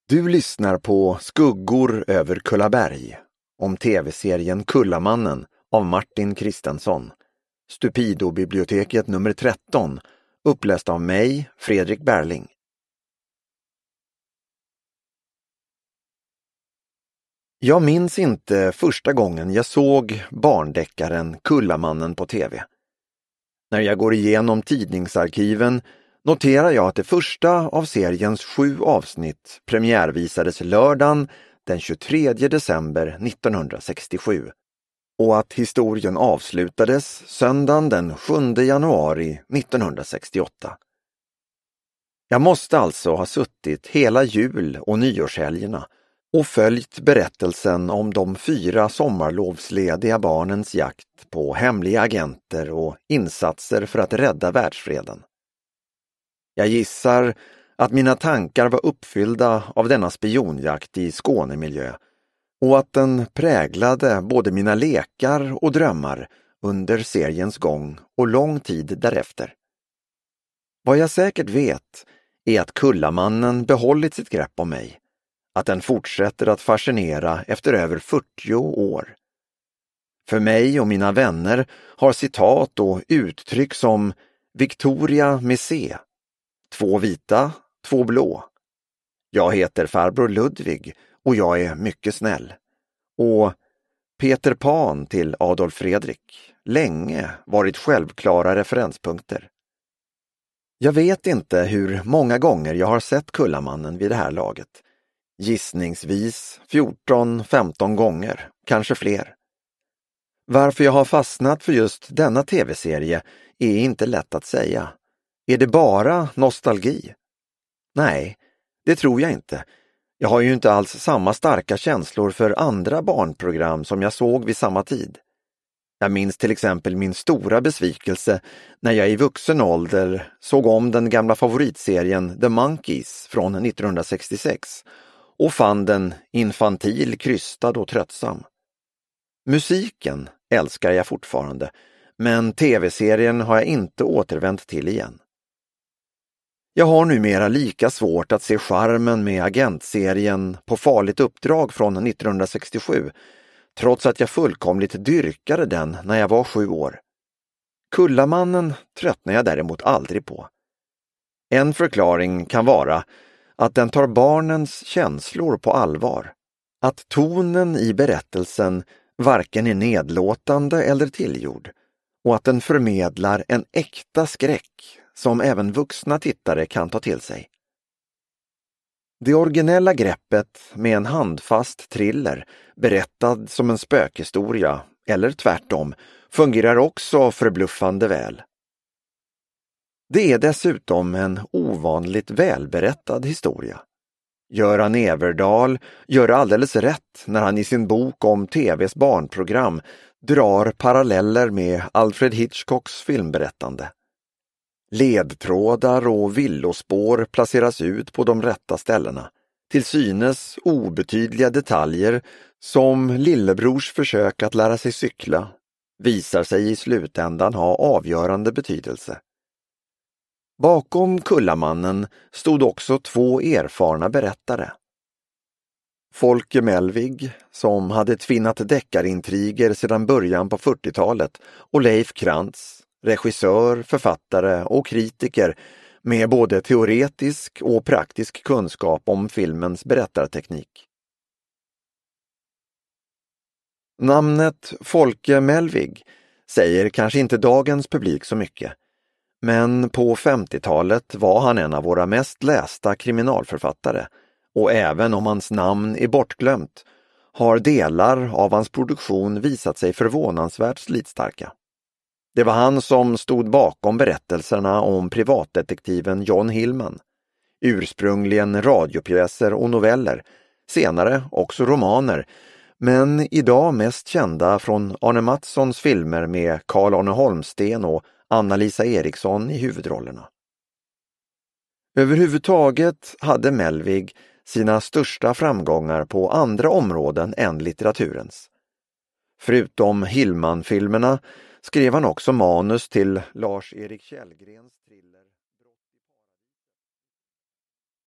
Du lyssnar på Skuggor över Kullaberg om tv-serien Kullamannen av Martin Kristensson. Stupido-biblioteket nummer 13, uppläst av mig, Fredrik Berling. Jag minns inte första gången jag såg barndeckaren Kullamannen på tv. När jag går igenom tidningsarkiven noterar jag att det första av seriens 7 avsnitt premiärvisades lördagen den 23 december 1967 och att historien avslutades söndagen den 7 januari 1968. Jag måste alltså ha suttit hela jul- och nyårshelgerna och följt berättelsen om de 4 sommarlovslediga barnens jakt på hemliga agenter och insatser för att rädda världsfreden. Jag gissar att mina tankar var uppfyllda av denna spionjakt i Skånemiljö och att den präglade både mina lekar och drömmar under seriens gång och lång tid därefter. Vad jag säkert vet är att Kullamannen behållit sitt grepp om mig, att den fortsätter att fascinera efter över 40 år. För mig och mina vänner har citat och uttryck som Victoria med C, 2 vita, 2 blå. Jag heter farbror Ludvig och jag är mycket snäll. Och Peter Pan till Adolf Fredrik, länge varit självklara referenspunkter. Jag vet inte hur många gånger jag har sett Kullamannen vid det här laget. Gissningsvis 14-15 gånger, kanske fler. Varför jag har fastnat för just denna tv-serie är inte lätt att säga. Är det bara nostalgi? Nej, det tror jag inte. Jag har ju inte alls samma starka känslor för andra barnprogram som jag såg vid samma tid. Jag minns till exempel min stora besvikelse när jag i vuxen ålder såg om den gamla favoritserien The Monkees från 1966 och fann den infantil, krystad och tröttsam. Musiken älskar jag fortfarande, men tv-serien har jag inte återvänt till igen. Jag har numera lika svårt att se charmen med agentserien På farligt uppdrag från 1967, trots att jag fullkomligt dyrkade den när jag var 7 år. Kullamannen tröttnar jag däremot aldrig på. En förklaring kan vara att den tar barnens känslor på allvar. Att tonen i berättelsen varken är nedlåtande eller tillgjord och att den förmedlar en äkta skräck som även vuxna tittare kan ta till sig. Det originella greppet med en handfast thriller berättad som en spökhistoria, eller tvärtom, fungerar också förbluffande väl. Det är dessutom en ovanligt välberättad historia. Göran Everdahl gör alldeles rätt när han i sin bok om tv:s barnprogram drar paralleller med Alfred Hitchcocks filmberättande. Ledtrådar och villospår placeras ut på de rätta ställena. Till synes obetydliga detaljer som lillebrors försök att lära sig cykla visar sig i slutändan ha avgörande betydelse. Bakom Kullamannen stod också 2 erfarna berättare. Folke Melvig, som hade tvinnat deckarintriger sedan början på 40-talet, och Leif Krantz, regissör, författare och kritiker med både teoretisk och praktisk kunskap om filmens berättarteknik. Namnet Folke Melvig säger kanske inte dagens publik så mycket, men på 50-talet var han en av våra mest lästa kriminalförfattare, och även om hans namn är bortglömt har delar av hans produktion visat sig förvånansvärt slitstarka. Det var han som stod bakom berättelserna om privatdetektiven John Hillman, ursprungligen radiopjäser och noveller, senare också romaner, men idag mest kända från Arne Mattssons filmer med Carl-Arne Holmsten och Anna-Lisa Eriksson i huvudrollerna. Överhuvudtaget hade Melvig sina största framgångar på andra områden än litteraturens. Förutom Hillman-filmerna skrev han också manus till Lars-Erik Källgrens thriller